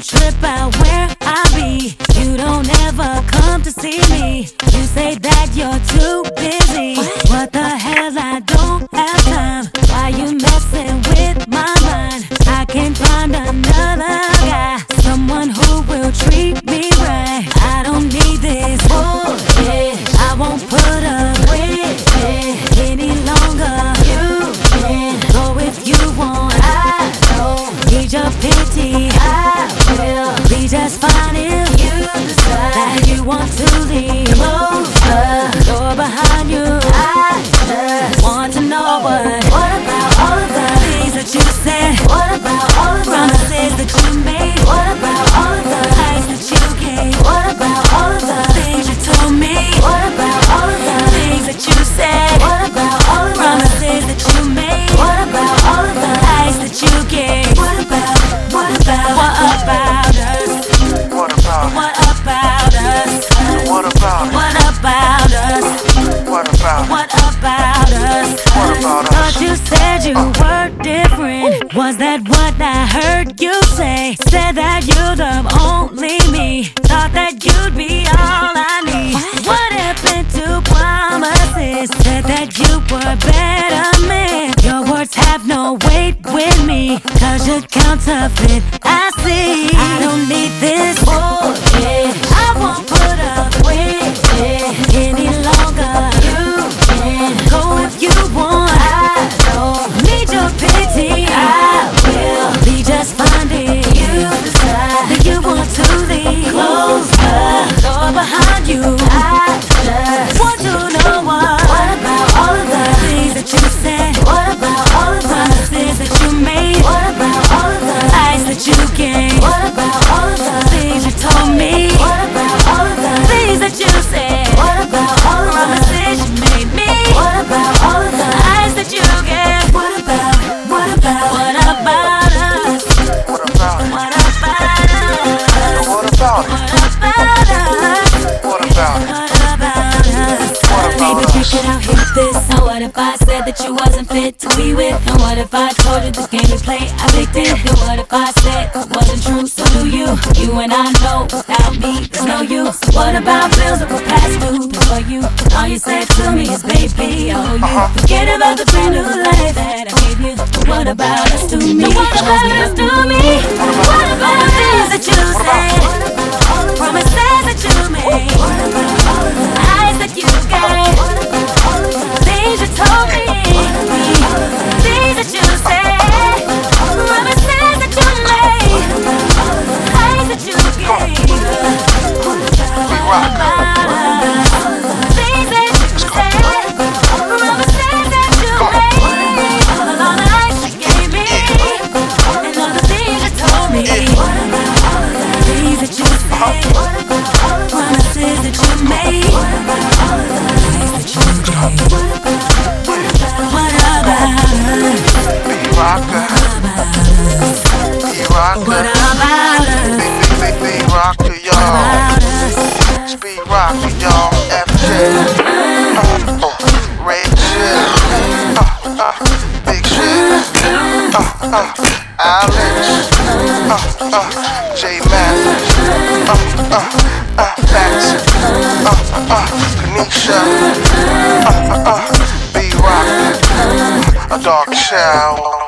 trip out where I be. You don't ever come to see me. You say that you're too busy. What the hell, I don't have time. Why you messing with my mind? I can't find another guy, someone who will treat me right. I don't need this bullshit. I won't put up with it any longer. You can go if you want. I don't need your pity. I will be just fine if you decide that you want to leave. Close the door behind you. I just want to know what about all of the things that you said? What about all of the promises that you made? What about all of the lies that you gave? What about all of the things you told me? What about all of the things that you said? What about all of the promises that you made? What about all of the lies that you gave? What about us? What about us? What about us? What about us? What about us? Thought you said you were different. Was that what I heard you say? Said that you love only me. Thought that you'd be all I need. What happened to promises? Said that you were better man. Your words have no weight with me, 'cause you're counterfeit, I see. I don't need this bullshit. I won't put up with it any longer. You can go if you want. I don't need your pity. I will be just fine if you decide that you want to leave. Close the door behind you. I just want to know what about all of the things that you said? What about all of the promises that you made? What about all of the lies that you gave? What about all of the things you told me? What about all of the things that you said? What about all of the promises you made me? What about all of the lies that you gave? What about us? What about us? What about us? What about us? What about us? What about us? Baby, check it out, hit this. Now what if I said that you wasn't fit to be with? And what if I told you this game we play, I picked it? And what if I said it wasn't true, so do you? You and I know, without me, there's no you. So what about bills that were past due before you? All you said to me is, baby, oh you. Forget about the brand new life that I gave you. But what about us to me? What about us to me? What about the things that you said? Promises that you made? Lies that you gave? Things you told me? Things that you said? Promises that you made? Lies that you gave? What about us? Things that you said? Promises that you made? All the lies you gave me? And all the things you told me? Things that you said? Promises that you made? Lies that you gave? What about us? B-Rocker. What about us? B-Rocker, y'all. It's B-Rocker, y'all. FJ. Red shit. Big shit. Alex. J Mathis. Paxson. Kanisha. B-Rocker. A dark shower.